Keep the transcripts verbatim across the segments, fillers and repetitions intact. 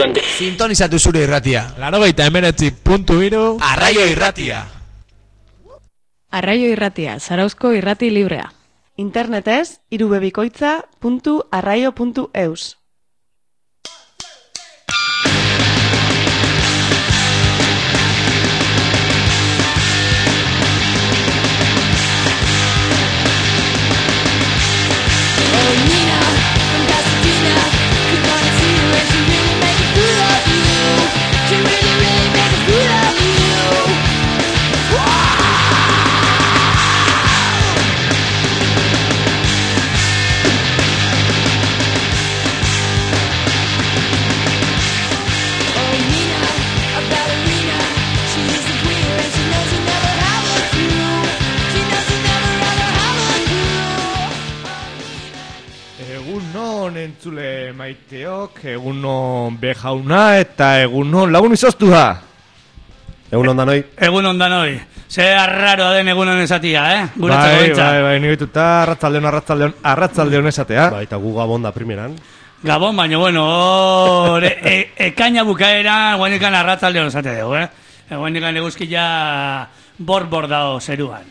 Sintonizatu zure irratia. Laurogeita hemeretzi puntu hiru Arraio Irratia. Arraio Irratia, Zarauzko irrati librea. Internetez, irubebikoitza puntu arraio puntu eus. Entzule maiteok, egunon bejauna eta egunon lagun izoztua. Egunon danoi. Egunon danoi. Ze arraroa den egunon esatia, eh? Guretzako bai, bai, bai, nire arratzaldeon, arratzaldeon, arratzaldeon esatea. Bai, eta gu Gabon da primeran. Gabon, baina, bueno, or, e, ekaina bukaera, guainikan arratzaldeon esate dugu, eh? Guainikan eguzkia bor-bor dao zeruan.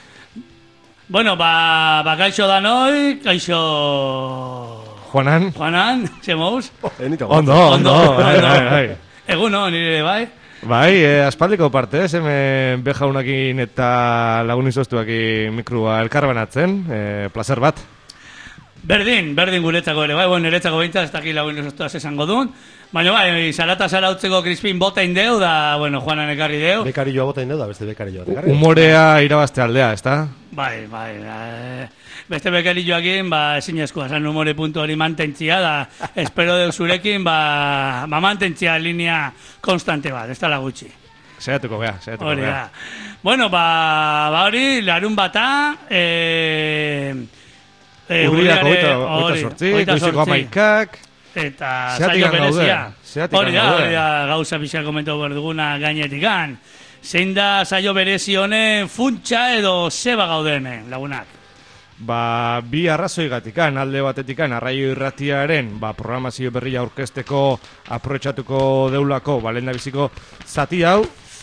Bueno, ba, ba kaixo danoi, kaixo... Juanan? Juanan, zemous? Ondo, ondo, ondo, bai, bai, bai. Eguno, nire, bai? Bai, eh, aspaldiko parte, ez, hemen bejaunakin eta lagun izoztuakin mikrua elkarbanatzen, eh, placer bat. Berdin, berdin guretzako ere, bai, bueno, niretzako behintzat, ez dakit lagun izoztuaz esango duen. Baina bai, zarata zara utzeko Crispin bota indeu, da, bueno, Juanan ekarri deu. Bekarilloa bota indeu, da beste bekarilloa ekarri. Humorea irabazte aldea, ez da? Bai, bai, eh, beste bekarilloakin, ba, ezin eskua, zan humore puntu hori mantentzia, da, espero deu zurekin, ba, ba mantentzia linea konstante bat, ez da gutxi. Zeratuko gea, zeratuko hori, gea. Bueno, ba, ba hori, larun bata, eh... eh Urriak oita sortzi, goiziko amaikak... Eta zailo berezia. Hori da, hori da, gauza pixar komentu berduguna gainetikan. Zein da zailo berezi honen funtsa edo zeba gaudeme, lagunak? Ba, bi arrazoi gatikan, alde batetikan, Arraio Irratiaren, ba, programazio berria aurkezteko aprobetxatuko deulako, ba, lehen da biziko zati hau,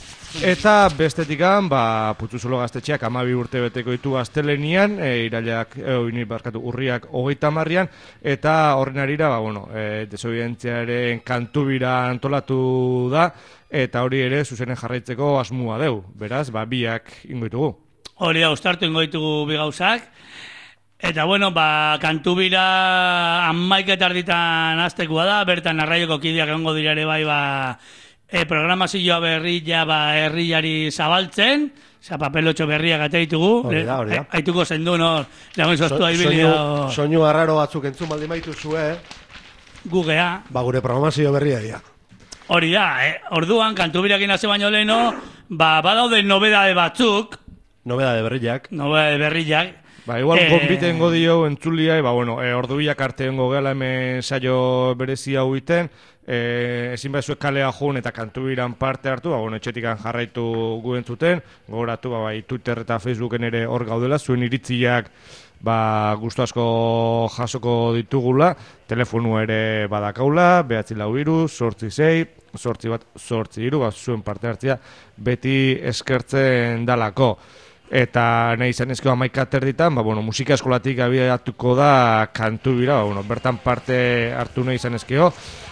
eta bestetikan, ba, Putzuzulo gaztetxeak amabi urte beteko ditu astelenian, e, irailak, e, barkatu, urriak hogeita marrian, eta horren arira, ba, bueno, e, desobidentziaren kantubira antolatu da, eta hori ere zuzenen jarraitzeko asmua deu, beraz, ba, biak ingoitugu. Hori da, ustartu ingoitugu bi gauzak, eta bueno, ba, kantubira amaiketarditan aztekua da, bertan Arraioko kideak egongo dira ere bai, ba, E, programazioa berria ba, herriari zabaltzen, oza, papelotxo berriak ate ditugu. Hori da, hori da. Haituko zendu, no? Lagun zoztua so, ibili da. Soinu arraro batzuk entzun baldi maitu zue. Gugea. Ba, gure programazio berria dira. Hori da, eh? Orduan, kantubirakin hase baino leheno, ba, badaude nobedade batzuk. Nobedade berriak. Nobedade berriak. Ba, igual, eh... konbitengo dio entzulia, ba, bueno, e, ordu bilak arteengo gela hemen saio berezia huiten, e, ezin bezuek kalea joan eta kantubiran parte hartu, ba, bueno, etxetikan jarraitu gu entzuten, gogoratu, ba, bai, Twitter eta Facebooken ere hor gaudela, zuen iritziak, ba, gustu asko jasoko ditugula, telefonu ere badakaula, behatzi lau iru, sortzi zei, sortzi bat, sortzi iru, ba, zuen parte hartzia, beti eskertzen dalako. Eta nahi izan ezkeo amaika terditan, ba, bueno, musika eskolatik abiatuko da kantu bira, ba, bueno, bertan parte hartu nahi izan ezkeo.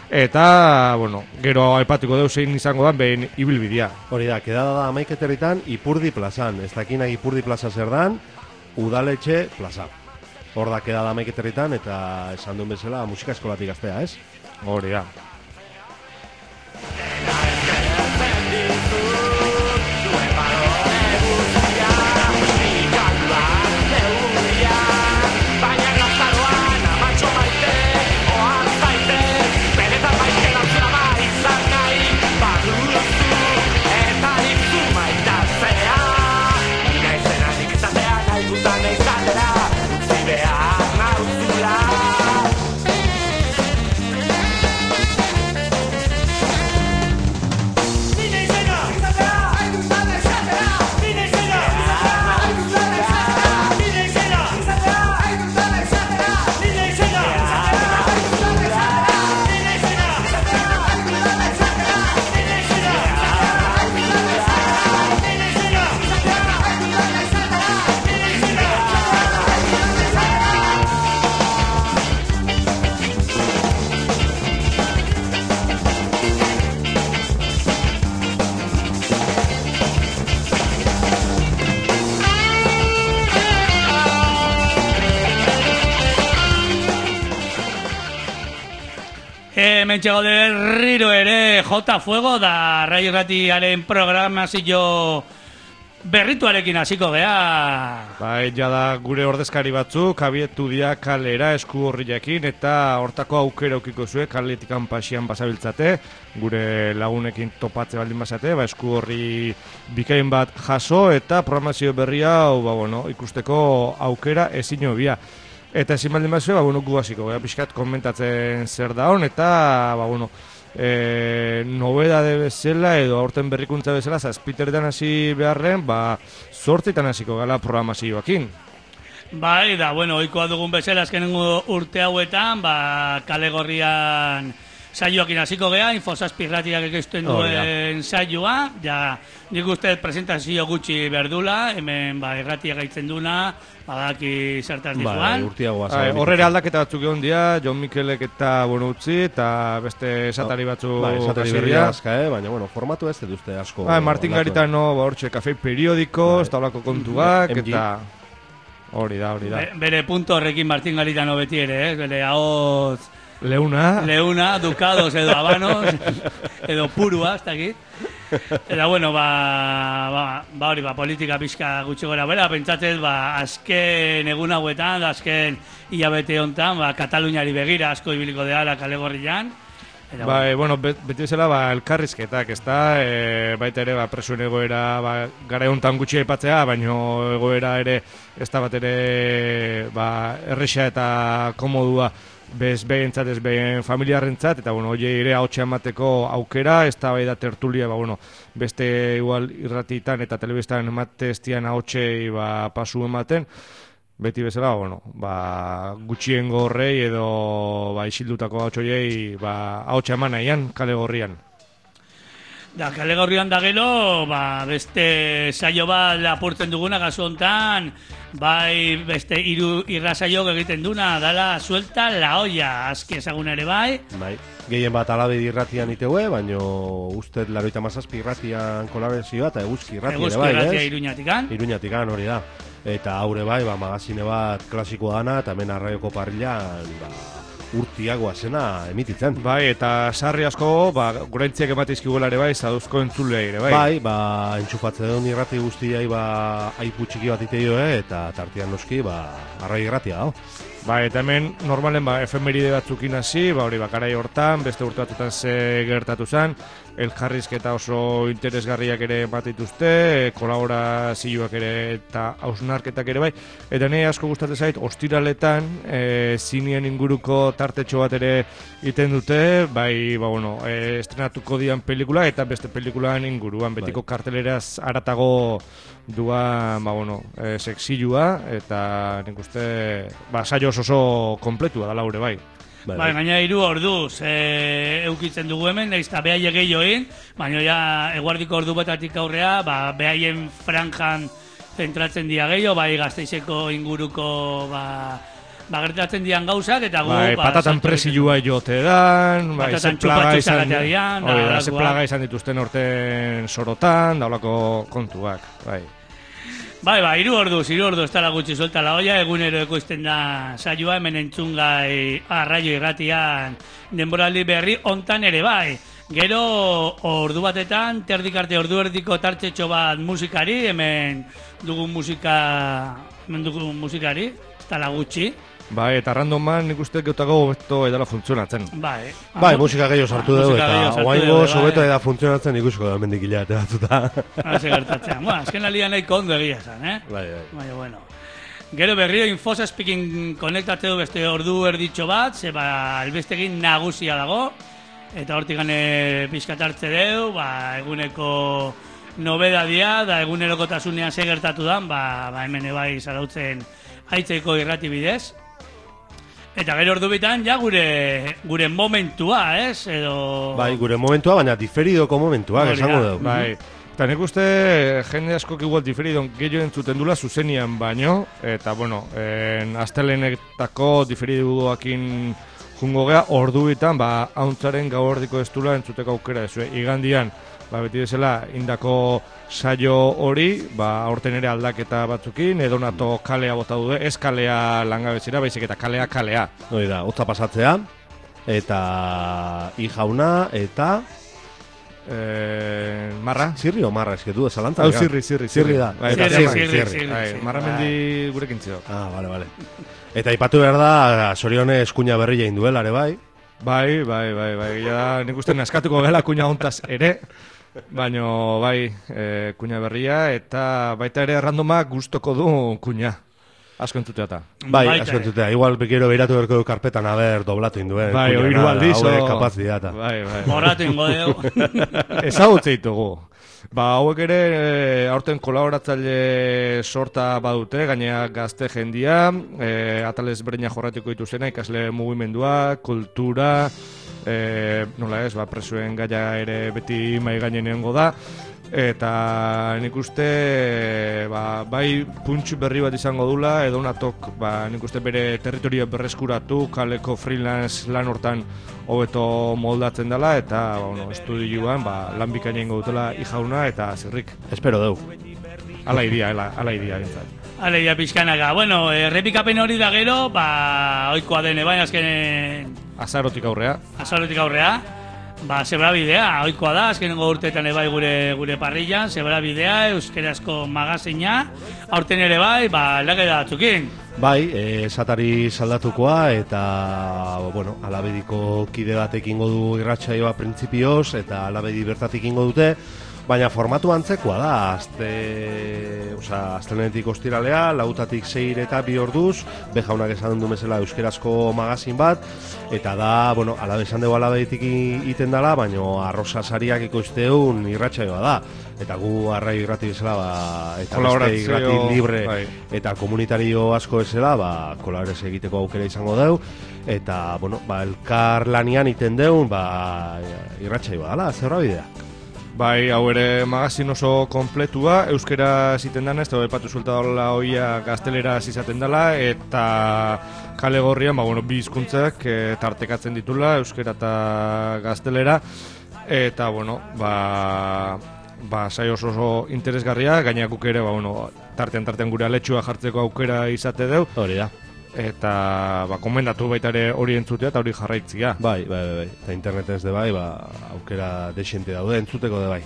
Eta, bueno, gero aipatuko deu zein izango da, behin ibilbidea. Hori da, kedada da amaika terditan, Ipurdi plazan. Ez dakinak Ipurdi plaza zer dan, Udaletxe plaza. Hor da, kedada amaika terditan, eta esan duen bezala musika eskolatik gaztea, ez? Hori da. hemen txego de berriro ere J Fuego da Rai Irratiaren programazio berrituarekin hasiko gea. Bai, jada gure ordezkari batzuk abietu dia kalera esku horriakin eta hortako aukera aukiko zue kaletikan pasian basabiltzate, gure lagunekin topatze baldin basate, ba esku horri bikain bat jaso eta programazio berria hau ba bueno, ikusteko aukera ezin hobia. Eta ezin baldin basue, ba bueno, gu hasiko gea pixkat komentatzen zer da hon eta ba bueno, E, nobedade bezala edo aurten berrikuntza bezala zazpiterretan hasi beharren ba zortzitan hasiko gala programazioakin. Bai, da, bueno, oikoa dugun bezala azkenengo urte hauetan ba kale gorrian saioakin hasiko gea, Infosazpi Irratiak ekoizten duen saioa, ja, nik uste presentazio gutxi berdula, hemen ba irratia gaitzen duna, badaki zertaz dizuan. Bai, urtiagoa Bai, horrera aldaketa batzuk egon dia, Jon Mikelek eta bueno utzi, eta beste esatari batzu Bai, esatari berria aska, eh? Baina, bueno, formatu ez dut uste asko. Bai, Martin Garitano, ba hortxe, kafei periodiko, ez taulako kontuak, eta hori da, hori da. Be, bere punto horrekin Martin Garitano beti ere, eh? Bere ahoz... Leuna. Leuna, dukados edo habanos, edo purua, ez dakit. Eta, bueno, ba, ba, ba hori, ba, politika pixka gutxi gora bera, pentsatzen, ba, azken egun hauetan, azken hilabete hontan, ba, Kataluniari begira asko ibiliko deala kale gorrian. Eta, ba, bueno, beti bezala, ba, elkarrizketak, ez da, e, baita ere, ba, presuen egoera, ba, gara hontan gutxi aipatzea, baino egoera ere, ez da bat ere, ba, erresa eta komodua, bez behintzat, ez behin familiarrentzat, eta bueno, oie ere haotxe emateko aukera, ez da bai da tertulia, ba, bueno, beste igual irratitan eta telebistan emateztian haotxei ba, pasu ematen, beti bezala, bueno, ba, gutxien gorrei edo ba, isildutako haotxoiei ba, haotxe eman nahian, kale gorrian. Da, kale gorrian da gero, ba, beste saio bat lapurtzen duguna gazu hontan, bai beste hiru irrasaio egiten duna, dala suelta la olla, aski ezagun ere bai. Bai, gehien bat alabe irratian iteue, baino ustez laroita mazazpi irratian kolaborazioa eta eguzki irrati ere bai, ez? Eguzki irratia Iruñatikan. Iruñatikan hori da. Eta haure bai, ba, magazine bat klasikoa dana, eta hemen arraioko parrilan, ba, urtiagoa zena emititzen. Bai, eta sarri asko, ba, guraintziak ematizkiguela ere bai, zaduzko entzulea ere bai. Bai, ba, entxufatze duen irrati guztiai, ba, aipu txiki bat iteio, eh? Eta tartian noski, ba, arrai irratia hau. Ba, eta hemen normalen ba, efemeride batzukin hasi, ba, hori bakarai hortan, beste urte batzutan ze gertatu zen, elkarrizketa oso interesgarriak ere batituzte, kolaborazioak ere eta hausnarketak ere bai, eta nahi asko gustatzen zait, ostiraletan, e, zinien inguruko tartetxo bat ere iten dute, bai, ba, bueno, e, estrenatuko dian pelikula eta beste pelikulan inguruan, betiko bai. Karteleraz aratago duan, ba, bueno, e, sexilua, eta nik uste, ba, saio oso kompletua da laure bai. Bai, bai. Gaina hiru orduz e, eukitzen dugu hemen, naiz eta behaie gehioin, baina ja eguardiko ordu betatik aurrea, ba, behaien franjan zentratzen dia gehiago, bai Gasteizeko inguruko ba, ba gertatzen dian gauzak, eta gu... Bai, ba, patatan presilua jote dan, bai, ze plaga izan, dian, oi, da, ze plaga izan dituzten orten sorotan, daulako kontuak, bai. Bai, bai, hiru orduz, hiru orduz, ez dala gutxi suelta la olla, egunero ekoizten da saioa, hemen entzungai arraio irratian denboraldi berri hontan ere bai. Gero ordu batetan, terdik arte ordu erdiko tartxetxo bat musikari, hemen dugun musika, hemen dugun musikari, ez dala gutxi. Bai, eta randoman nik uste geutago hobeto edala funtzionatzen. Bai, bai, musika gehiago sartu dugu eta oaingo hobeto eda funtzionatzen ikusko da mendik hilate batzuta. Hase gertatzen. Bueno, azken alian nahiko ondo egia zan, eh? Bai, bai. Bai, bueno. Gero berrio Infosazpikin konektatze du beste ordu erditxo bat, ze ba, albestegin nagusia dago, eta hortik gane pixkat hartze deu, ba, eguneko nobedadia, da egunerokotasunean ze gertatu dan, ba, ba hemen ebai zarautzen haitzeko irrati bidez. Eta gero ordu bitan, ja gure gure momentua, ez? Edo... Bai, gure momentua, baina diferidoko momentua, esango dugu. Bai, eta nik uste jende askok igual diferidon gehiago entzuten dula zuzenian baino, eta bueno, en astelenetako diferiduakin jungo gea, ordu bitan, ba, hauntzaren gau ordiko ez dula entzuteko aukera ez, igandian, ba, beti desela, indako saio hori, ba, aurten ere aldaketa batzukin, edonato kalea bota dude, ez kalea langabezira, baizik eta kalea kalea. Hori da, hotza pasatzea, eta I jauna, eta... Eh, marra? Zirri o marra, esketu, zalantza. Hau zirri, zirri. Zirri da. Bai, Zirri, zirri, zirri, zirri. zirri, Bai, zirri. marra mendi gurekin txio. Ah, bale, bale. Eta ipatu behar da, Sorione eskuina berria induela, ere bai. Bai, bai, bai, bai. Ja, nik uste naskatuko gela kuña hontaz ere. Baino, bai, e, kuña berria, eta baita ere randoma gustoko du kuña. Asko entzutea eta. Bai, Baita asko ere. entzutea. Igual bekero behiratu berko du karpetan haber doblatu induen. Bai, kuñana, oiru aldiz, hauek o... kapaz didata. Bai, bai. Horatu ingo dugu. Ezagutze ditugu. Ba, hauek ere e, aurten kolaboratzaile sorta badute, gainea gazte jendia, e, atalez berina jorratuko dituzena, ikasle mugimendua, kultura, e, nola ez, ba, presuen gaia ere beti mai gainenengo da, eta nik uste e, ba, bai puntx berri bat izango dula, edo unatok ba, nik uste bere territorio berreskuratu, kaleko freelance lan hortan hobeto moldatzen dela, eta ba, bueno, estudioan ba, lan bikaina ingo dutela I jauna eta zirrik. Espero deu. Ala idia, ala, ala idia bintzat. Aleia pixkanaka. Bueno, errepikapen hori da gero, ba, oikoa dene, bai, azkenen Azarotik aurrea. azarotik aurrea. Ba, zebra bidea, oikoa da, azkenengo urteetan ere bai gure gure parrillan, zebra bidea, euskerazko magazina, aurten ere bai, ba, aldaketa batzukin. Bai, e, esatari saldatukoa, eta, bueno, alabediko kide batek ingo du irratsaioa printzipioz, eta alabedi bertatik ingo dute, baina formatu antzekoa da, azte, osea, astelenetik ostiralea, lautatik seir eta bi orduz, bejaunak esan du mesela euskerazko magazin bat, eta da, bueno, alabe esan dugu alabeditik iten dela, baina arrosa sariak ikoizteun irratsaioa da, eta gu arrai irrati bezala, ba, eta beste Kolaborazio, irrati libre, bai. eta komunitario asko bezala, ba, kolaborazio egiteko aukera izango deu, eta, bueno, ba, elkar lanian iten deun, ba, irratsaioa dela, zerra bidea. Bai, hau ere magazin oso kompletua, euskera ziten dana, ez da epatu suelta dola hoia gaztelera izaten dela, eta kale gorrian, ba, bueno, bi hizkuntzak e, tartekatzen ditula, euskera eta gaztelera, eta, bueno, ba, ba, sai oso oso interesgarria, gaina guk ere, ba, bueno, tartean tartean gure aletxua jartzeko aukera izate deu, Hori da. eta ba, komendatu baita ere hori entzutea eta hori jarraitzia. Bai, bai, bai, bai. Eta interneten ez de bai, ba, aukera desente daude, entzuteko de bai.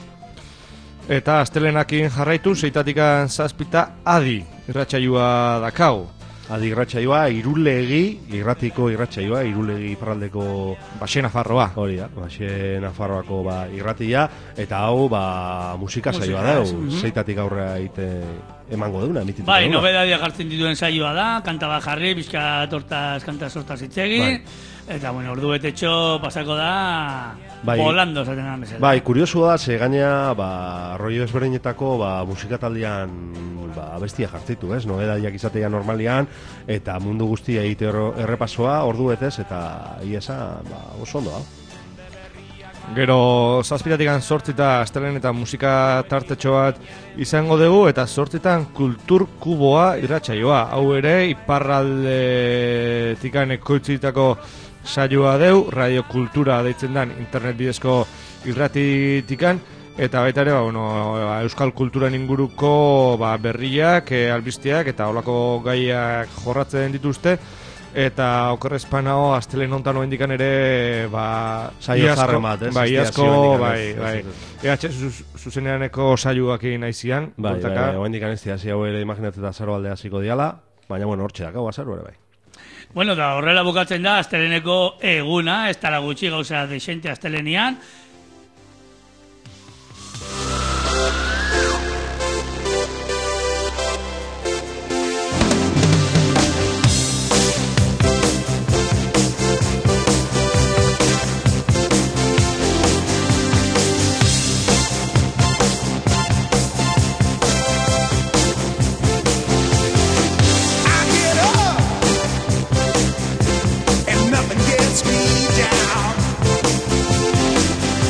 Eta astelenakin jarraitu, zeitatikan zazpita adi irratsaioa dakau. Adi irratsaioa, irulegi, irratiko irratsaioa, irulegi iparraldeko Baxe Nafarroa. hori da, Baxe Nafarroako ba, irratia, eta hau ba, musika saioa Musika, deu, mhm. zeitatik aurrea ite emango deuna, emitituko Bai, deuna. nobedadia jartzen dituen saioa da, kanta bat jarri, bizka tortaz, kanta sortaz itzegi, Bai. eta bueno, ordu betetxo pasako da, Bai. volando zaten da bezala. Bai, kuriosua da, ze gainea, ba, rollo ezberdinetako, ba, musikataldian, ba, abestia jartzitu, ez? Nobedadiak izatea normalian, eta mundu guztia egite erro- errepasoa, ordu betez, eta iesa, ba, oso ondo, hau. Gero zazpitatikan sortzita astelen eta musika tartetxo bat izango dugu, eta sortzitan kultur kuboa irratsaioa. Hau ere, iparraldetikan ekoitzitako saioa deu, radiokultura deitzen den internet bidezko irratitikan, eta baita ere, ba, bueno, euskal kulturan inguruko ba, berriak, e, albisteak eta holako gaiak jorratzen dituzte, eta okerrezpanao astelen hontan oendikan ere ba, Saio iazko- zarren bat, ez? Bai, Ez iazko, dira bai, zioendik, bai. ez, ez, E H zuz- zuzeneaneko saioak egin aizian, Bai, bai, bueltaka. bai, oendik anezti hasi hau ere imaginatzen da zaro alde hasiko diala, baina, bueno, hortxe dakau azaro ere bai. Bueno, da horrela bukatzen da asteleneko eguna, ez dara gutxi gauza desente astelenian. I get up and nothing gets me down.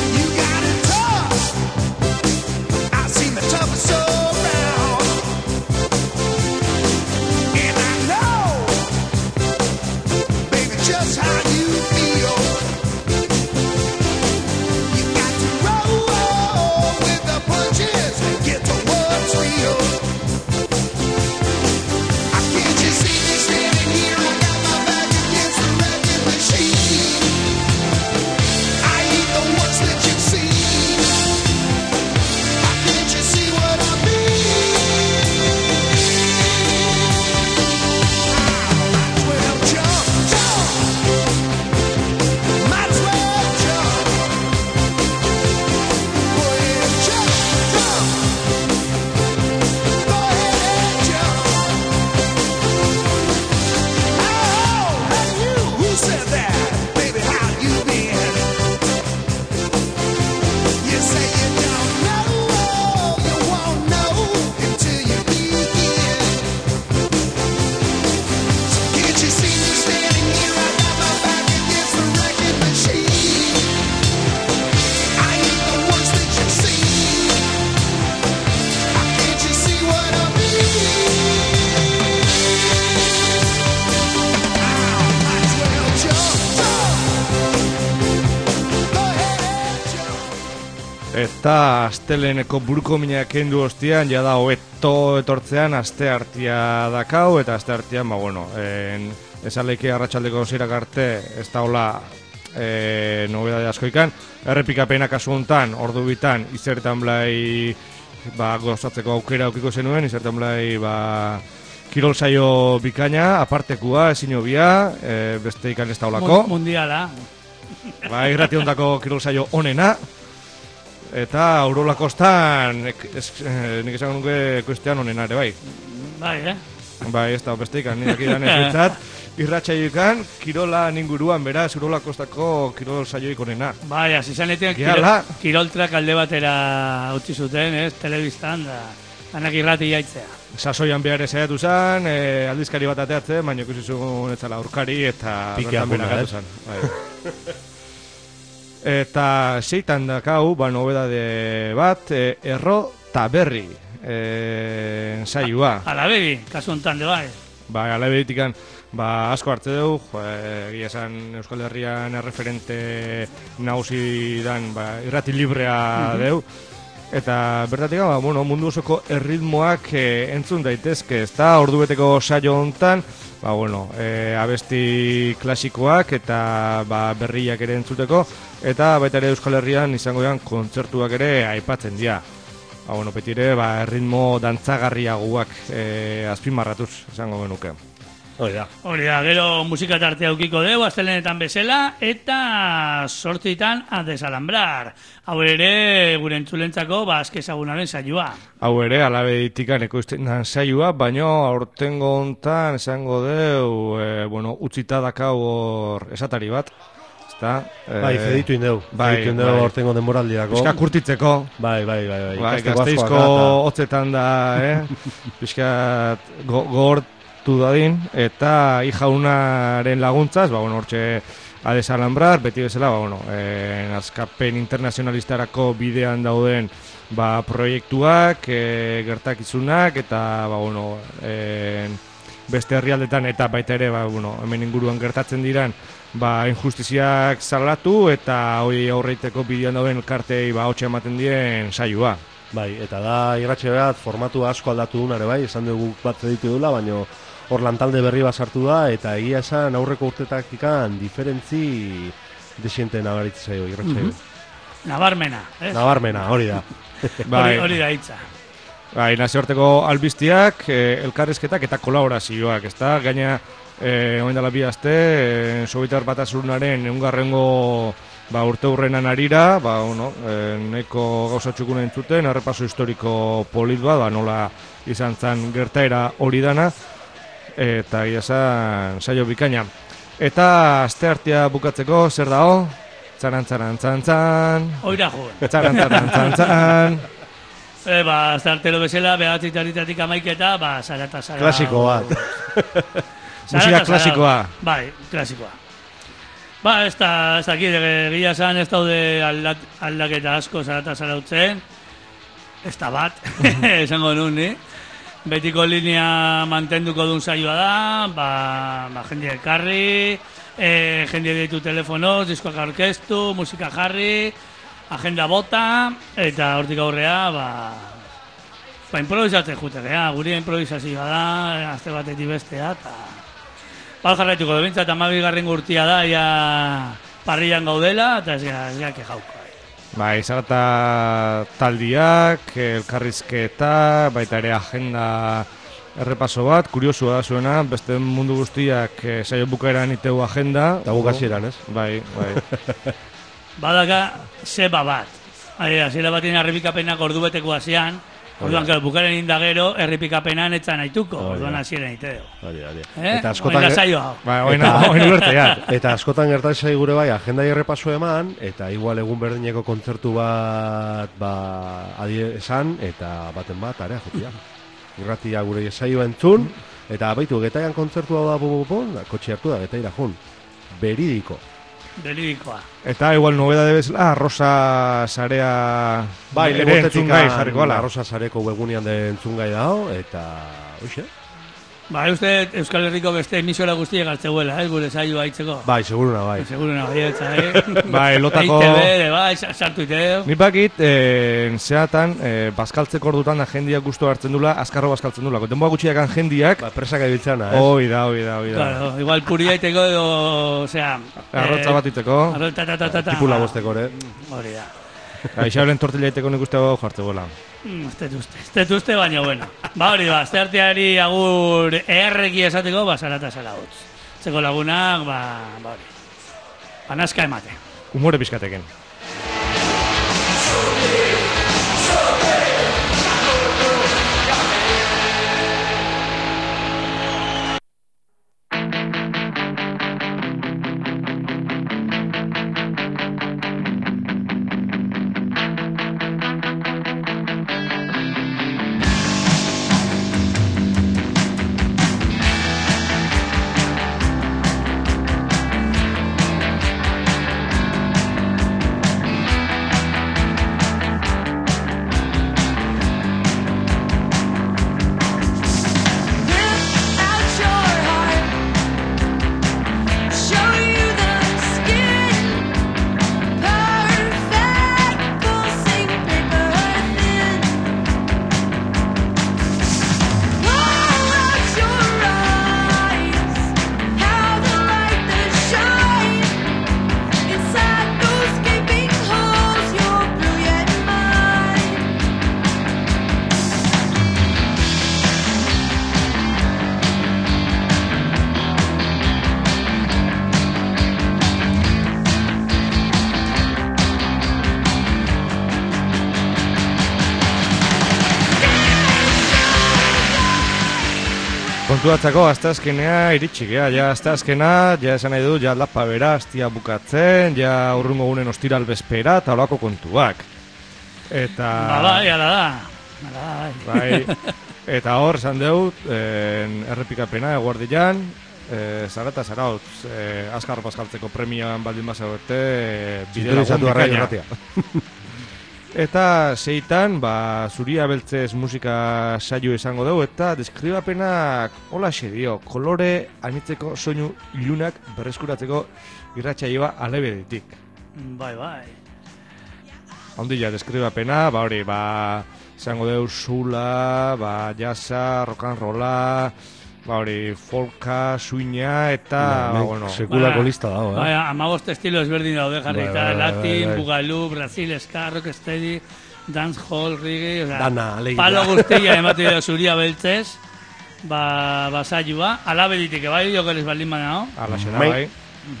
Eta asteleneko buruko minak kendu ostian, jada hobeto etortzean aste hartia dakau, eta aste hartian, ba, bueno, en, esaleike arratsaldeko zirak arte, ez da hola e, nobedade askoikan, errepikapena kasu hontan, ordu bitan, izertan blai, ba, gozatzeko aukera aukiko zenuen, izertan blai, ba, kirol saio bikaina, apartekua, ezin hobia, e, beste ikan ez da holako. Mundiala. Ba, irrati hondako kirol saio onena. Eta Aurora Kostan, nik esan nuke koestean onena ere, bai. Bai, eh? Bai, ez da, beste ikan, nire akidan ez bitzat, irratsaioikan, kirola ninguruan, beraz, Aurora Kostako kirol saioik onena. Bai, azizanetik kiroltrak alde batera utzi zuten, ez, telebistan, da, anak irrati jaitzea. Sasoian behar saiatu zen, e, aldizkari bat ateatzen, baina ikusi zuen etzala aurkari, eta Pikea bertan berakatu zen. Bai. Eta seitan dakau, ba, nobedade bat, e, erro taberri e, saioa. Alabegi, kasu honetan de bai. Ba, alabegitikan, ba, asko hartze dugu, jo, egia esan Euskal Herrian erreferente nagusi dan, ba, irrati librea mm -hmm. deu. Eta bertatik, ba, bueno, mundu osoko erritmoak e, entzun daitezke, ez da, ordubeteko saio hontan, ba, bueno, e, abesti klasikoak eta ba, berriak ere entzuteko, eta baita ere Euskal Herrian izango dian kontzertuak ere aipatzen dira. Ba, bueno, petire, ba, erritmo dantzagarriagoak e, azpimarratuz, izango genuke. Hori da. Hori da, gero musika tartea aukiko dugu, astelenetan bezala, eta sortzitan a desalambrar. Hau ere, gure entzulentzako, ba, azkezagunaren saioa. Hau ere, alabedikan ekoizten saioa, baina aurtengo hontan esango deu, e, bueno, utzita dakau hor esatari bat. Ezta? E, bai, feditu indeu. Bai, feditu indeu bai. Aurtengo denboraldirako. Pizka kurtitzeko. Bai, bai, bai. bai. Bai, Gazteizko hotzetan da, eh? Pizka go, gogortu dadin, eta ijaunaren laguntzaz, ba, bueno, hortxe a desalambrar, beti bezala, ba, bueno, eh, askapen internazionalistarako bidean dauden ba, proiektuak, e, gertakizunak, eta, ba, bueno, e, beste herrialdetan, eta baita ere, ba, bueno, hemen inguruan gertatzen diran, ba, injustiziak salatu, eta hori aurreiteko bidean dauden elkartei, ba, hotxe ematen dien saioa. Bai, eta da irratxe bat formatu asko aldatu dunare, bai, esan dugu bat ditu dula, baina hor lantalde berri bat sartu da, eta egia esan aurreko urtetak ikan diferentzi desiente nabaritzen zaio irratxe. Mm -hmm. Nabarmena, eh? Nabarmena, hori da. Bai, hori da hitza. Bai, nazioarteko albiztiak, eh, elkarrizketak eta kolaborazioak, ezta? Gaina, eh, oin dela bi aste, eh, Sobietar Batasunaren eungarrengo ba, urte hurrenan arira, ba, bueno, eh, nahiko gauza txukuna entzuten, errepaso historiko polit bat, ba, nola izan zan gertaera hori dana, eta egia zan saio bikaina. Eta aste hartia bukatzeko, zer dao? Tzaran, tzaran, tzan, tzan. Oira joen. Tzaran, tzaran, tzan, tzan. E, ba, aste artero bezala, behatzitaritatik amaiketa, ba, zara eta zara. Klasiko bat. Musika klasikoa. Bai, klasikoa. Ba, ez da, ez da, gila zan, ez daude aldat, aldaketa asko zara eta zara utzen. Ez da bat, esango nun, ni. Betiko linea mantenduko duen saioa da, ba, ba jende elkarri, e, jende ditu telefonoz, diskoak aurkeztu, musika jarri, agenda bota, eta hortik aurrea, ba, ba improvisatzen jutekea, guri improvisazioa da, azte batetik bestea, eta bal jarraituko du, bintzat, amabigarren gurtia da, ja parrilan gaudela, eta ez gara kejauko. Bai, zarata taldiak, elkarrizketa, baita ere agenda errepaso bat, kuriosua da zuena, beste mundu guztiak e, saio bukaeran iteu agenda. Eta gukasieran, ez? Bai, bai. Badaka, zeba bat. Azila batean errepikapenak ordu beteko azian, orduan, oh, bukaren indagero, errepikapenan etzan aituko, oh, orduan aziren aiteo. Eh? Eta askotan... Oina saio hau. Ba, oina, oina ulertea. Eta askotan gertatzen gure bai, agenda errepaso eman, eta igual egun berdineko kontzertu bat, ba, adie esan, eta baten bat, area, jotia. Irratia gure saioa entzun, eta baitu, getaian kontzertu hau da, bububun, kotxe hartu da, getaira jun. Beridiko. Beridikoa. Eta igual nobedade bezala, Arrosa Sarea bai, ere entzungai jarriko ala. Arrosa Sareko webgunean de entzungai dago, eta, oixe, Ba, uste Euskal Herriko beste emisora guztiek hartzeuela, eh, gure saioa haitzeko. Bai, seguruna, bai. Seguruna, bai, etza, eh? Bai, lotako... E I Te Be, bai, sartu iteo. Nik bakit, eh, zeatan, eh, bazkaltzeko ordutan da jendiak gustu hartzen dula, azkarro bazkaltzen dula. Denboa gutxiakan jendiak... Ba, presak ebiltzana, ez? Hoi da, hoi da, hoi da. Claro, igual puria iteko edo, osea... Arrotza bat iteko. Arrotza, ta, ta, ta, ta. Tipula bosteko, ere. Hori da. Aixabelen tortilla iteko nik uste jartzeuela. Mm, Ez dut uste, ez dut uste, baina bueno. Ba hori ba, azte arteari agur erreki esateko, ba, zarata zara utz. Zeko lagunak, ba, ba hori. Banazka emate. Humore pizkateken. Kontuatzako, asteazkenea iritsi gea, ja asteazkena, ja esan nahi du, ja lapa bera, astia bukatzen, ja urrungo gunen ostiral bezpera, eta holako kontuak. Eta... Ba, bai, ala da. Ala da, bai. Bai, eta hor, esan deut, eh, errepikapena, eguardian, eh, zara eta zarautz, eh, azkar paskaltzeko premian baldin bazauete, eh, bide lagun bikaina. Eta seitan, ba, zuria beltzez musika saio izango dugu, eta deskribapenak hola dio, kolore anitzeko soinu ilunak berreskuratzeko irratsaioa alebeditik. Bai, bai. Ondila, deskribapena, ba hori, ba, izango dugu zula, ba, jasa, rock and rolla, ba hori, folka, suina, eta, ba, ba bueno... Sekulako lista dago, eh? Bai, amagost estilo ezberdin daude jarrita, Bai, bai, bai, Latin, bai, bai. Boogaloo, Brasil, Ska, Rocksteady, Dancehall, Reggae, o sea, Dana, alegia. palo guztia emate dira zuria beltzez, ba, ba saioa, alabeditik, bai, jokeres baldin banao. Ala xena, Bai. bai.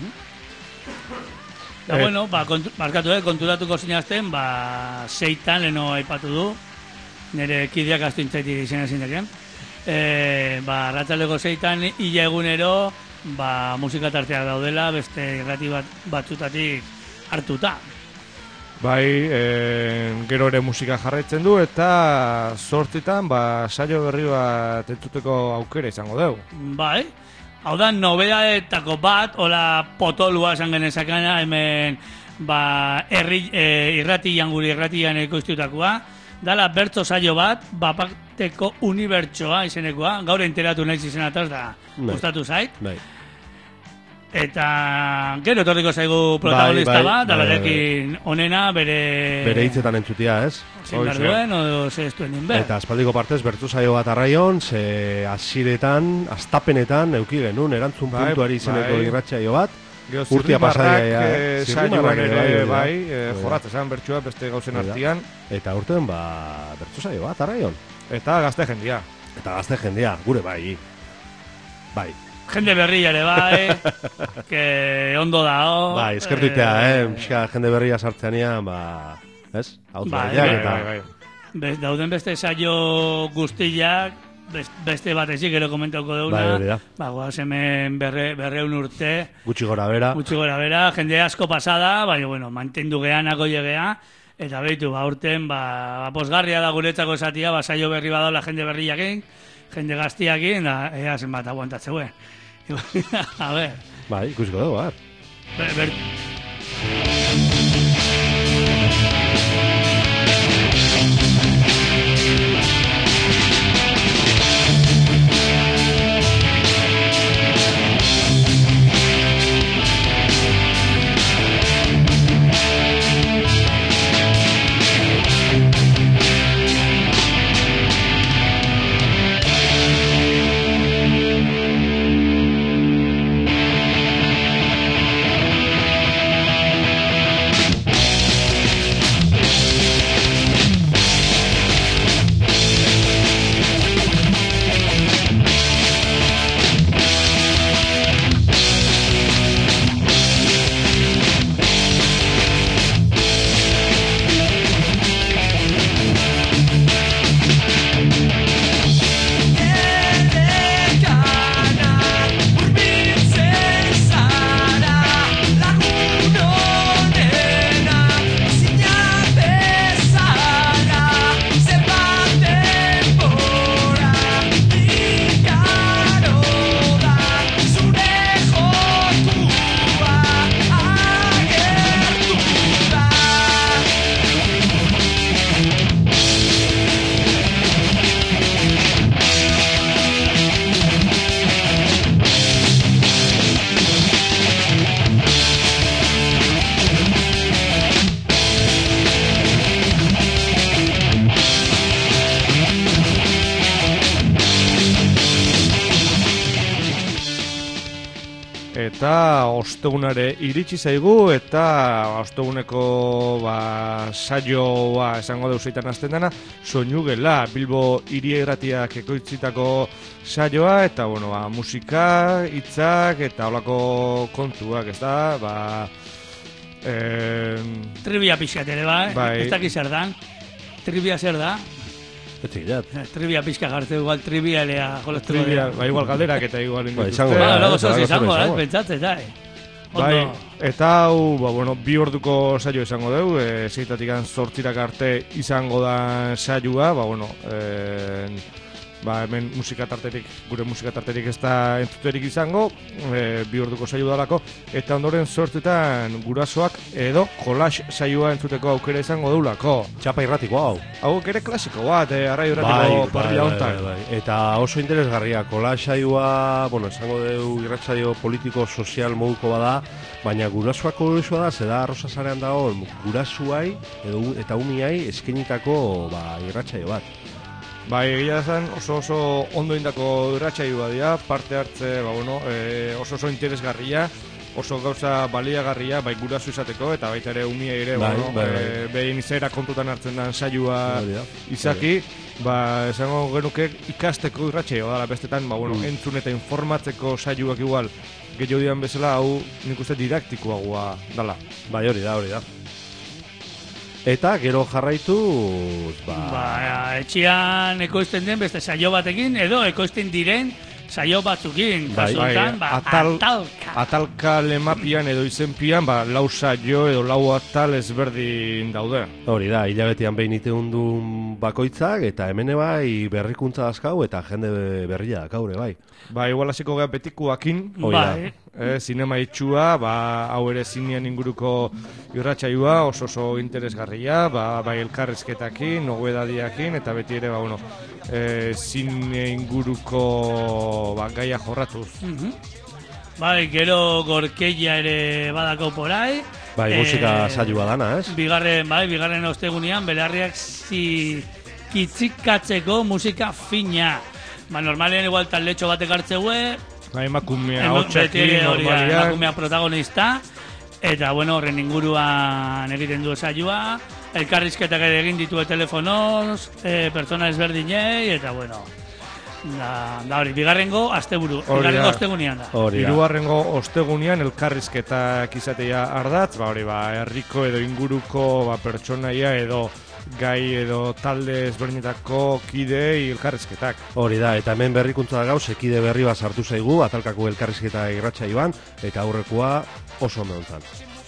Da, Eh. bueno, ba, kontu, markatu, eh, konturatuko zinazten, ba, seitan leno aipatu du, nire kideak astu intzaiti izena zindeken. E, ba, ratzaleko seitan, ila egunero, ba, musika tarteak daudela, beste irrati bat, batzutatik hartuta. Bai, e, gero ere musika jarraitzen du, eta zortzitan, ba, saio berri bat entzuteko aukera izango dugu. Bai, hau da, nobedaetako bat, hola potolua esan genezakana, hemen, ba, herri, e, irratian, guri irratian ekoiztutakoa, dala bertso saio bat, bapateko unibertsoa izenekoa, gaur enteratu naiz izenataz da, Bai. gustatu zait. Bai. Eta gero etorriko zaigu protagonista Bai, bai, bat, da bai, berekin onena, bere... Bere hitzetan entzutia, ez? Zein behar Hoxe. duen, o ze ez duen inber. Eta aspaldiko partez bertu saio bat arraion, ze hasiretan, astapenetan, euki genuen erantzun Bai, puntuari izeneko bai. irratsaio bat. Gero Urtia pasaia, ja, e, eh? saioan Zirrimarrak ere, ere, bai, bai, e, bai. jorrat esan bertxua beste gauzen Bai da. artian, Eta urten, ba, bertu saio bat arraion. eta gazte jendia. Eta gazte jendea, gure bai. Bai. Jende berria ere bai, que ondo dao. Bai, eskertuitea, eh? Pixka jende berria sartzeanean, ba, ez? Hau Bai, berriak bai, eta... bai, bai. Bez, dauden beste saio guztiak, best, beste bat ezik ero komentauko deuna. Bai, hori da. Ba, guaz hemen berre, berreun urte, Gutxi gora bera. gutxi gora bera, jende asko pasada, baina, bueno, mantendu geanako jegea, eta behitu, ba, urten, ba, posgarria da guretzako esatia, ba, saio berri badaula jende berriakin, jende gaztiakin, da, ea zenbat aguantatzeuen. A ver, Bai, ikusiko dugu, bar. ber, ber, eta ostegunare iritsi zaigu, eta osteguneko ba, saioa esango deuseitan azten dena, Soinugela, Bilbo Hiri Irratiak ekoitzitako saioa, eta bueno, ba, musika, hitzak eta holako kontuak, ez da, ba... Eh, Trivia pixkat ere, ba, eh? Bai. Ez dakit zer dan. Trivia zer da. Etxilat. Trivia pixka gartu, igual trivia elea jolaztu. trivia, ba, igual galderak eta igual Ba, izango indituzte. Ba, Eh, logo zara zoz izango, gozera eh? izango. Pentsatzen, da, eh? Bai, Ondo. eta hau, ba, bueno, bi orduko saio izango dugu, e, zeitatik zortzirak arte izango da saioa, ba, bueno, e, ba, hemen musika tarterik, gure musika tarterik ez da entzuterik izango, e, bi orduko saio dalako, eta ondoren zortzetan gurasoak edo collage saioa entzuteko aukera izango deulako. Txapa irratiko hau. Hau ere klasiko bat, e, arraio irratiko parrilla hontan. bai. Eta oso interesgarria, kola saioa, bueno, esango dugu irratsaio politiko sozial moduko bada, baina gurasoako gurasoa da, zeda arrosa zarean dago gurasuai edo, eta umiai eskenitako ba, irratsaio bat. Bai, egia zen oso oso ondo indako irratsaioa dira, parte hartze, ba, bueno, e, oso oso interesgarria, oso gauza baliagarria, bai guraso izateko, eta baita ere umia ere, Bai, bueno, bai, bai. e, behin izera kontutan hartzen den saioa Hori da. izaki, ba, esango genuke ikasteko irratsaioa dela, bestetan, ba, bueno, Mm. entzun eta informatzeko saioak igual, gehiago dian bezala, hau nik uste didaktikoagoa dela. Bai, hori da, hori da. Eta gero jarraitu, ba, Ba, etxian ekoizten den beste saio batekin, edo ekoizten diren saio batzukin. Bai, Kasu honetan, ba, atal, atalka. atalka lemapian edo izenpian, ba, lau saio edo lau atal ezberdin daude. hori da, hilabetean behin iteundun bakoitzak, eta hemen bai berrikuntza dazkau, eta jende berria dakaure, bai. Ba, igual hasiko gara betikuakin, Hori da. Bai. eh, zinema itxua, ba, hau ere zinean inguruko irratsaioa, oso oso interesgarria, ba, bai elkarrizketakin, nobedadiakin, eta beti ere, ba, bueno, eh, zine inguruko ba, gaia jorratuz. Mhm. Bai, gero gorkeia ere badako porai. Bai, Eh, musika saioa dana, ez? Bigarren, bai, bigarren ostegunean, belarriak zi kitzikatzeko musika fina. Ba, normalean igual taldetxo batek hartzeue, Ba, emakumea, Emo- beti hotxakin, ere hori da, normalian, emakumea protagonista, eta bueno, horren inguruan egiten du saioa, elkarrizketak ere egin ditue telefonoz, e, pertsona ezberdinei, eta bueno, da, da hori, bigarrengo asteburu, Hori bigarrengo da. ostegunean da. Hori da. hirugarrengo ostegunean elkarrizketak izatea ardatz, ba, hori, ba, herriko edo inguruko ba, pertsonaia edo gai edo talde ezberdinetako kidei elkarrizketak. Hori da, eta hemen berrikuntza da gauz, ekide berri bat sartu zaigu, atalkako elkarrizketa irratsaioan, eta aurrekoa oso ondo ontzan.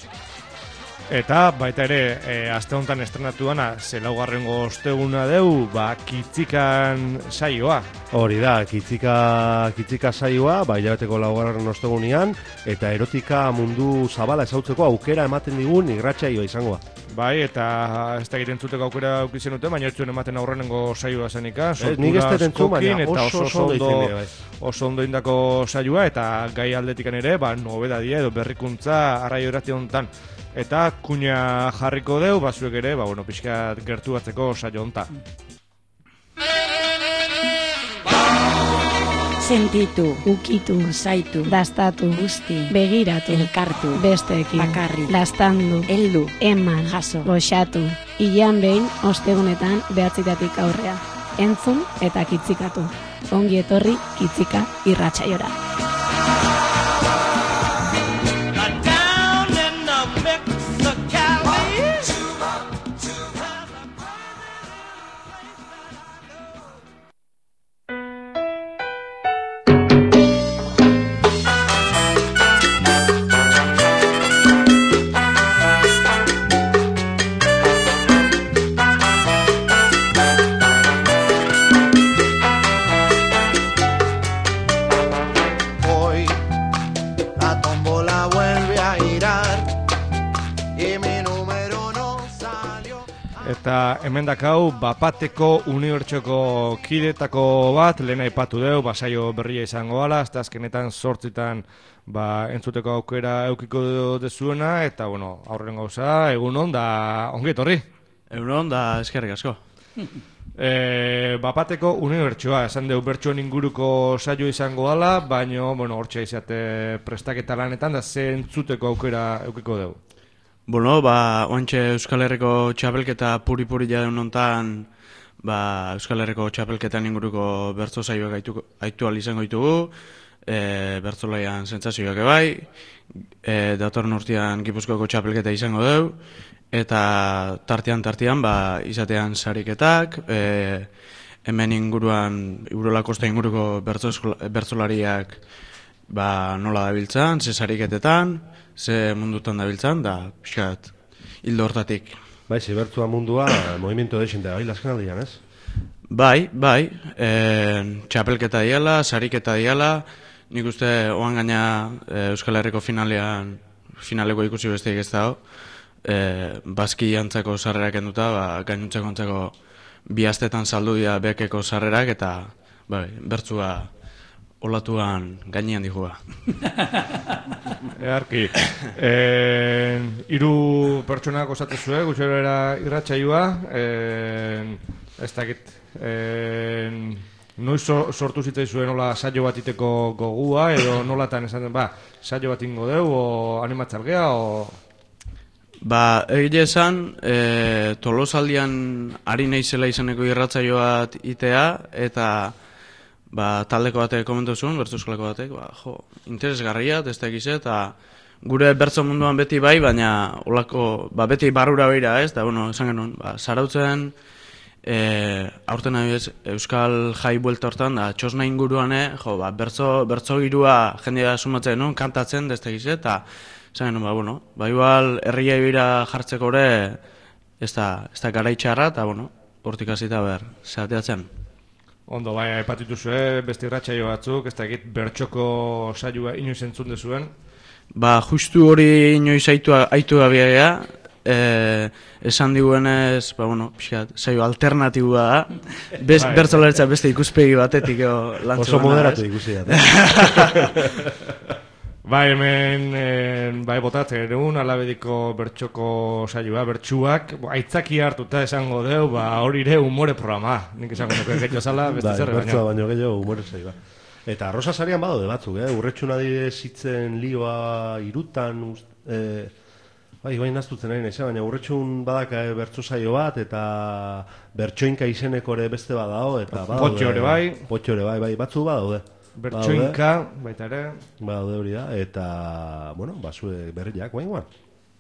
Eta baita ere, e, aste honetan estrenatu dana, zelaugarrengo osteguna deu, ba, kitzikan saioa. Hori da, kitzika, kitzika saioa, ba, hilabeteko laugarren ostegunean, eta erotika mundu zabala ezautzeko aukera ematen digun irratsaioa izangoa. Bai, eta ez da egiten zuteko aukera aukizen dute, baina ez zuen ematen aurrenengo saioa zenika, Eh, nik ez dut entzun, baina askokin, eta oso, oso, oso ondo ondo, egiten dira, bai. oso ondo indako saioa, eta gai aldetikan ere, ba, nobedadia edo berrikuntza arraio irrati honetan. Eta kuña jarriko deu, bazuek ere, ba, bueno, pixkat gertu batzeko saio honta. Sentitu, ukitu, zaitu, dastatu, guzti, begiratu, elkartu, besteekin, bakarri, lastandu, heldu, eman, jaso, goxatu. Ilean behin, ostegunetan behatzitatik aurrea. Entzun eta kitzikatu. Ongi etorri kitzika irratsaiora. Down in the Mexicali. Hoy la tómbola vuelve a girar y mi número no salió. Eta hemen dakau, bapateko unibertsoko kidetako bat, lehen aipatu deu, basaio berria izango gala, azte azkenetan sortzitan ba, entzuteko aukera eukiko dezuena, eta bueno, aurren gauza, egun on, da ongi etorri. Egunon da eskerrik asko. E, bapateko unibertsoa, esan dugu bertsoen inguruko saio izango dela, baino, bueno, hortxe izate prestaketa lanetan, da ze entzuteko aukera eukiko dugu. Bueno, ba, oantxe Euskal Herriko txapelketa puri-puri jaden hontan, ba, Euskal Herriko txapelketan inguruko bertso saioak aitu, aitu izango ditugu, e, bertzolaian sentsazioak ebai, e, datorren urtean Gipuzkoako txapelketa izango dugu, eta tartean-tartean ba, izatean sariketak, e, hemen inguruan, Urola Kosta inguruko bertzolariak ba, nola dabiltzan, ze sariketetan, ze mundutan dabiltzan, da pixkat hildo hortatik. Bai, zibertua mundua, movimiento desinte, bai, lasken aldian, ez? Bai, bai, e, txapelketa diala, sariketa diala, nik uste oan gaina e, Euskal Herriko finalean, finaleko ikusi besteik ez dago, e, baski jantzako sarrerak enduta, ba, gainuntzako antzako bi astetan saldu dira bekeko sarrerak, eta bai, bertzua olatuan gainean digua. Earki, eh, hiru pertsonak osatezue, gutxera irratsaioa, eh, ez dakit, eh, noiz sortu zitzaizuen nola saio bat iteko gogua, edo nolatan esan den, ba, saio bat ingo deu, o animatzalgea, o... Ba, egile esan, e, Tolosaldian ari naizela izaneko irratsaio bat itea, eta ba, taldeko batek komentu zuen, bertso eskolako batek, ba, jo, interesgarria, testek izet, eta gure bertso munduan beti bai, baina olako, ba, beti barrura beira ez, da, bueno, esan genuen, ba, zarautzen, e, aurten adibidez, Euskal Jai buelta hortan, da, txosna inguruan, jo, ba, bertso, bertso girua jendea sumatzen, no? Kantatzen, testek izet, eta esan genuen, ba, bueno, ba, igual, herria ibira jartzeko ere, ez da, ez da garaitxarra, eta, bueno, hortik hasita ber, zehateatzen. Ondo, bai, aipatitu zuen, beste irratsaio batzuk, ez dakit bertxoko saioa inoiz entzun dezuen? Ba, justu hori inoiz aitu, aitu abiaia, e, esan diguenez, ba, bueno, pixkat, saio alternatibua da, Bez, bai, bertzolaritza beste ikuspegi batetik lantzen. Oso moderatu ikusi da. Bai, hemen, eh, bai, botatzen egun, alabediko bertxoko saioa, bertxuak, aitzaki hartuta esango deu, ba, hori ere humore programa, nik esango nuke gehiago zala, beste zer baino. Bertxua baino gehiago humore saioa. Eta Rosa Sarian badaude batzuk, eh? Urretxun adibidez hitzen lioa irutan, eh, bai, bai naztutzen ari naiz, baina urretxun badaka eh, bertso saio bat, eta bertxoinka izeneko ere beste badao, eta badaude. Potxo ere bai. Potxo ere bai, bai, batzu badaude. Bertxoinka, baita ere. Badaude hori da, eta, bueno, basue berriak, guain guan.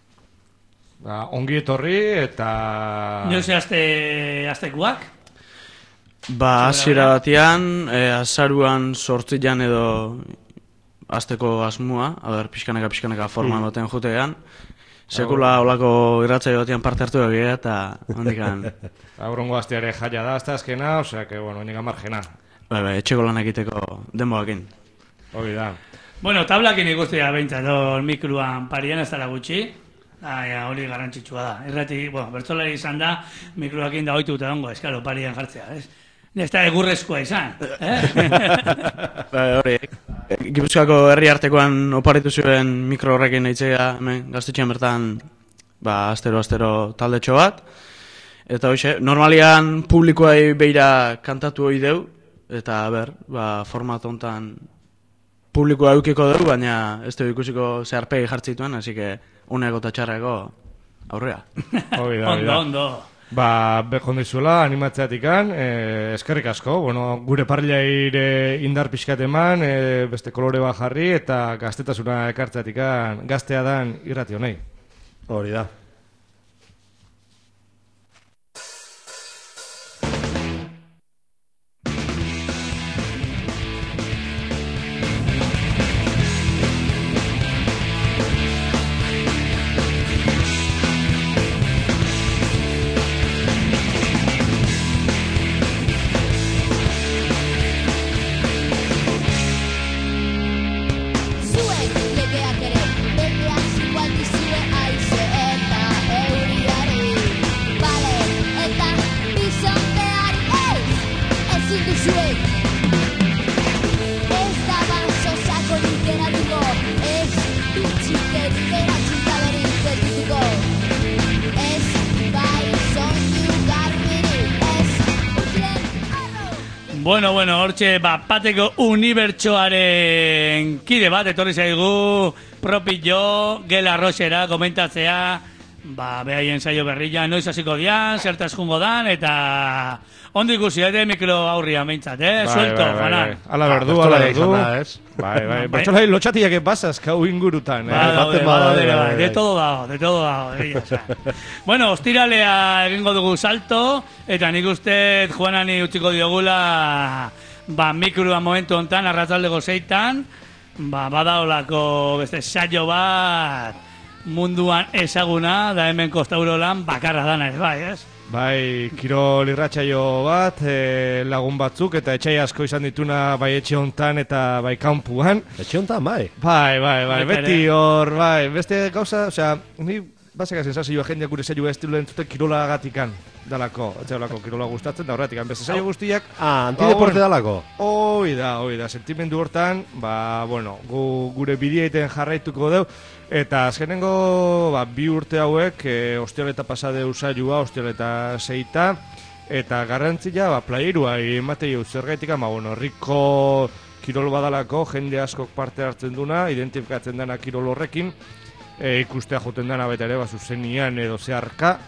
Ba, ongi etorri, eta... Nioze azte, aztekuak? Ba, hasiera batean, e, azaruan sortzian edo azteko asmua, a ber, pixkaneka, pixkaneka forma baten jutean, sekula olako irratzaio batean parte hartu egia, eta hondikan... Aurrongo azteare jaia da, azte azkena, osea, que, bueno, nik amargena. Bai, bai, etxeko lan egiteko denboakin. Hori da. Bueno, tablakin ikustea behintzat, mikroan parian ez dara gutxi. Hori garrantzitsua da. Errati, bueno, bertzolari izan da, mikroakin da oitu eta dongo, eskalo, parian jartzea, ez? Ez da egurrezkoa izan, eh? Bai, hori, Gipuzkoako herri artekoan oparitu zuen mikro horrekin eitzea, hemen, gaztetxean bertan, ba, astero-astero taldetxo bat. Eta hoxe, normalian publikoai beira kantatu hoi deu, eta, ber, ba, format hontan publikoa eukiko dugu, baina ez dugu ikusiko zeharpegi jartzituen, hasi que uneko eta txarrako aurrea. Hori da, ondo, ondo. Ba, bekondizuela, animatzeatikan, eh, eskerrik asko, bueno, gure parrilaire indar pixkat eman, eh, beste kolore bat jarri, eta gaztetasuna ekartzeatikan gaztea dan irrati honei. Hori da. Bueno, bueno, hortxe, bapateko unibertsoaren kide bat, etorri zaigu, propi jo, gela roxera, komentatzea, ba, behaien saio berrilla, noiz hasiko dian, zertaz jungo dan, eta ondo ikusi, ete mikro aurria meintzat, eh? Bai, Suelto, bai, bai, Jonan. bai. Ala berdu, ala berdu. Da, ez? Bai, bai, bertxolai lotxatiak epasaz, kau ingurutan, eh? Ba, daude, baten ba, bada, daude, bai, bai, bai. de todo dago, de todo dago, egia esan. Bueno, ostiralea egingo dugu salto, eta nik uste Juanani utziko diogula, ba, mikroa momentu hontan, arratzaldeko zeitan, ba, badaolako beste saio bat, munduan ezaguna, da hemen Kostaurolan bakarra dana ere, bai, ez? Bai, kirol irratsaio bat, e, lagun batzuk, eta etxai asko izan dituna bai etxe hontan eta bai kanpuan. Etxe hontan, bai. Bai, bai, bai, Baita beti ere. hor, bai, beste gauza, osea, ni baseka sensazioa jendeak gure saioa estilu entzuten kirolagatikan dalako, etxeolako kirola gustatzen da horretikan, beste saio guztiak. Ah, antideporte dalako. Hoi da, hoi da, sentimendu hortan, ba, bueno, gu, gure bideaiten jarraituko deu, eta azkenengo, ba, bi urte hauek, e, ostialeta pasade usailua, ostialeta seita, eta garrantzia, ba, playerua ematei zergaitik, ba, bueno, herriko kirol badalako, jende askok parte hartzen duna, identifikatzen dana kirol horrekin, e, ikustea joten dana beta ere, ba, zuzenian edo zeharka,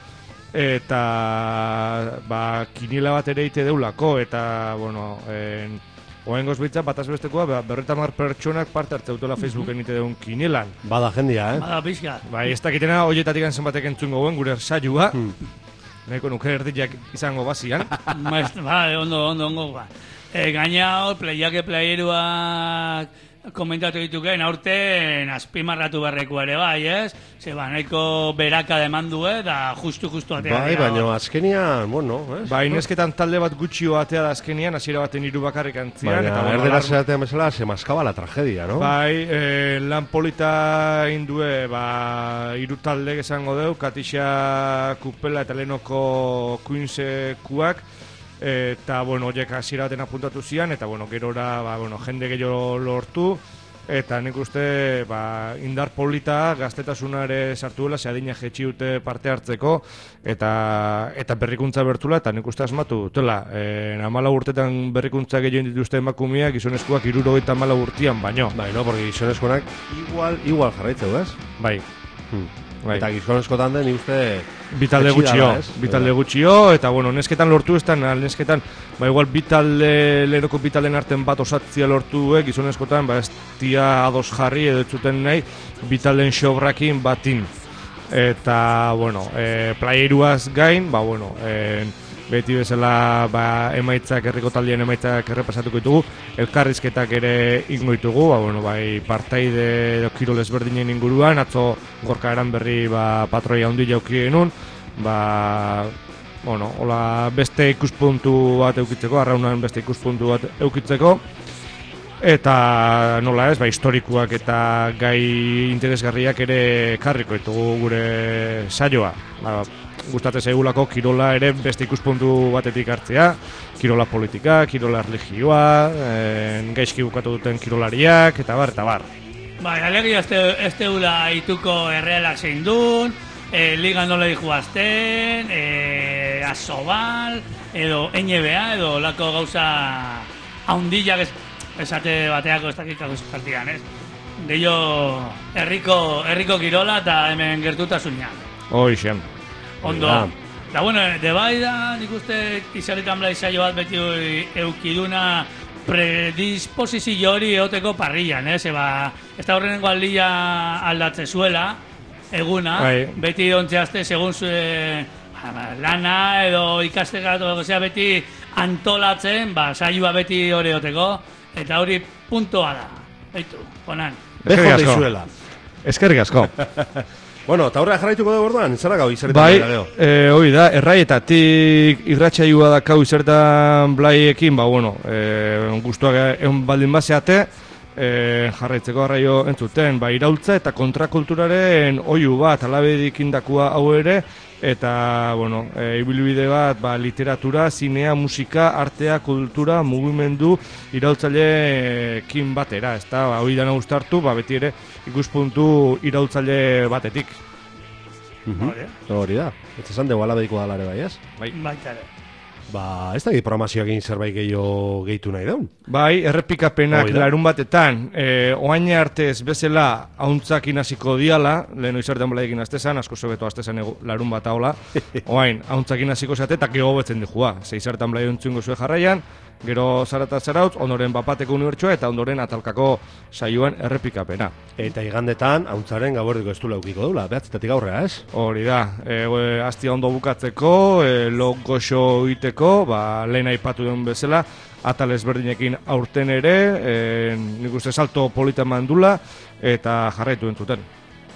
eta ba, kinila bat ere ite deulako, eta, bueno, en, oengoz bitza, bataz bestekoa, ba, berretamar pertsonak parte hartze dutela Facebooken ite deun kinilan. Bada jendia, eh? Bada pixka. Bai, ez dakitena, hoietatik zenbatek entzungo guen, gure saioa, Hmm. nahiko nuke erdiak izango bazian. Maest, ba, ondo, ondo, ondo, ba. E, gaina hor, playake playeruak komentatu dituken, aurten azpimarratu berreko ere bai, ez? Ze, ba, nahiko beraka demandu, eh, da justu-justu atea. Bai, dira, baina hor. azkenian, bueno, ez? Bai, nesketan talde bat gutxio atea da azkenian, hasiera baten hiru bakarrik antzian, Baina, eta bueno, erdera alarma- zeratean bezala, se maskaba la tragedia, no? Bai, eh, lan polita indue, ba, hiru talde esango deu, Katixa Kupela eta Lenoko Queensekuak, eta, bueno, horiek hasiera baten apuntatu zian, eta, bueno, gerora, ba, bueno, jende gehiago lortu, eta nik uste, ba, indar polita gaztetasunare sartu dela, ze adina jetxi dute parte hartzeko, eta eta berrikuntza bertula, eta nik uste asmatu dutela. E, amala urtetan berrikuntza gehien dituzte emakumeak, gizonezkoak hirurogeita hamala urtean, baino. Bai, no, porque gizonezkonak igual, igual jarraitzeu, ez? Bai. Hmm. Bai. Eta gizonezkotan den, ni uste... Bitalde etxi gutxio, dala, ez? bitalde gutxio, eta bueno, nesketan lortu ez da, nesketan, ba igual bitalde, lehenoko bitalden arten bat osatzia lortu duek, gizonezkotan, ba ez tia ados jarri edo etzuten nahi, bitalden xobrakin batin. Eta, bueno, e, playeruaz gain, ba bueno, e, beti bezala ba, emaitzak, herriko taldien emaitzak errepasatuko ditugu, elkarrizketak ere ingo ditugu, ba, bueno, bai, partaide edo kirol ezberdinen inguruan, atzo Gorka Eranberri ba, patroia handi jauki genuen, ba, bueno, hola beste ikuspuntu bat eukitzeko, arraunan beste ikuspuntu bat eukitzeko, eta nola ez, ba, historikoak eta gai interesgarriak ere karriko ditugu gure saioa. Ba, gustatzen zaigulako kirola ere beste ikuspuntu batetik hartzea, kirola politika, kirola religioa, en, gaizki bukatu duten kirolariak, eta bar, eta bar. Bai, alegia ez teula ituko errealak zein duen, e, liga nola dijuazten, e, asobal, edo N B A, edo lako gauza haundillak ez, esate bateako ez dakikako partidan, ez? Gehiago herriko, herriko kirola eta hemen gertutasunean. Hoixen. Ondo. Ja. Da, bueno, de bai da, nik uste izaletan blai saio bat beti eukiduna predisposizio hori eoteko parrillan, eh? Zeba, ez da horrenengo aldia aldatze zuela, eguna, Bai. beti ontzeazte, segun zue lana edo ikastekatu, osea, beti antolatzen, ba, saioa beti hori eoteko, eta hori puntoa da. Beitu, honan. Bejo Eskerrik asko. deizuela. Eskerrik asko. Bueno, eta horrela jarraituko dugu orduan, izara gau izaretan Bai, dira, gero. e, hoi da, erraietatik irratsaioa dakau izertan blaiekin, ba, bueno, e, guztuak egon baldin bazeate, e, jarraitzeko arraio entzuten, ba, iraultza eta kontrakulturaren oihu bat, alabedik indakua hau ere, eta, bueno, e, ibilbide bat, ba, literatura, zinea, musika, artea, kultura, mugimendu, iraultzaileekin batera, ez da, ba, hori dana uztartu, ba, beti ere, ikuspuntu iraultzaile batetik. Mhm. Hori da. Ez esan dugu alabediko dalare bai, ez? Bai. Baita ere. Ba, ez da programazioak egin zerbait gehiago gehitu nahi daun. Bai, errepikapenak Hoi da. larun batetan, e, oain arte ez bezala hauntzak inaziko diala, lehen oizartean bala egin aztezan, asko sobeto aztezan larun bat haola, oain, hauntzak inaziko zate, eta gero betzen dijua. Zeizartan bala eguntzungo zuen jarraian, gero zarata zarautz, ondoren bapateko unibertsua eta ondoren atalkako saioan errepikapena. Eta igandetan, hauntzaren gauerdiko ez du laukiko dula, behatzetatik aurrea, ez? Hori da, e, e, astia ondo bukatzeko, e, logoxo iteko, ba, lehen aipatu duen bezala, atal ezberdinekin aurten ere, e, nik uste salto polita mandula, eta jarraitu entzuten.